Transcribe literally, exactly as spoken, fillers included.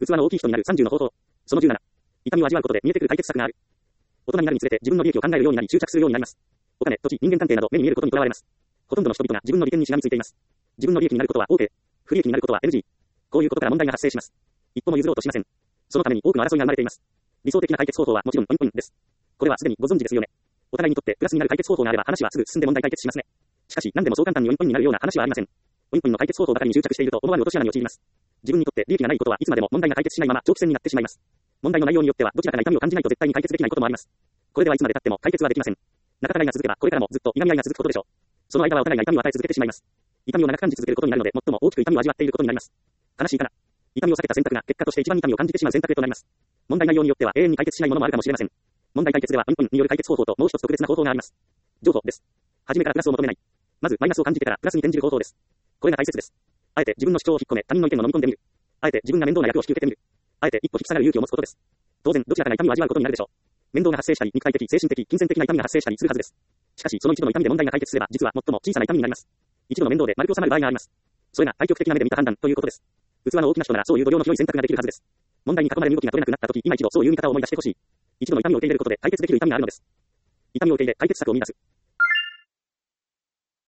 器の大きい人になるさんじゅうの方法。そのじゅうなな。痛みを味わうことで見えてくる解決策がある。大人になるにつれて自分の利益を考えるようになり執着するようになります。お金、土地、人間関係など目に見えることにとらわれます。ほとんどの人々が自分の利点にしがみついています。自分の利益になることは OK。不利益になることは エヌジー。こういうことから問題が発生します。一歩も譲ろうとしません。そのために多くの争いが生まれています。理想的な解決方法はもちろんポインポインです。これはすでにご存知ですよね。お互いにとってプラスになる解決方法があれば話はすぐ進んで問題解決しますね。しかし何でもそう簡単にウィンポインになるような話はありません。ウィンポインの解決方法ばかりに執着していると思わぬ落とし穴に陥ります。自分にとって利益がないことはいつまでも問題が解決しないまま長期戦になってしまいます。問題の内容によってはどちらかが痛みを感じないと絶対に解決できないこともあります。これではいつまで経っても解決はできません。仲違いが続けばこれからもずっといがみ合いが続くことでしょう。その間はお互いが痛みを与え続けてしまいます。痛みを長く感じ続けることになるので最も大きく痛みを味わっていることになります。悲しいかな。痛みを避けた選択が結果として一番痛みを感じてしまう選択へとなります。問題内容によっては永遠に解決しないものもあるかもしれません。問題解決ではウィンポインによる解決方法ともう一つ特別な方法があります。情報です。初めからプラスを求めない。まずマイナスを感じてからプラスに転じる方法です。これが大切です。あえて自分の主張を引っ込め他人の意見を飲み込んでみる。あえて自分が面倒な役を引き受けてみる。あえて一歩引き下がる勇気を持つことです。当然どちらかが痛みを味わうことになるでしょう。面倒が発生したり肉体的、精神的、金銭的な痛みが発生したりするはずです。しかしその一度の痛みで問題が解決すれば実は最も小さな痛みになります。一度の面倒で丸く収まる場合があります。それが対極的な目で見た判断ということです。器の大きな人ならそういう度量の広い選択ができるはずです。問題に囲まれ身動きが取れなくなったとき今一度そういう見方を思い出してほしい。一度の痛みを受け入れることで解決できる痛みがあるのです。痛みを受け入れ解決策を見出す。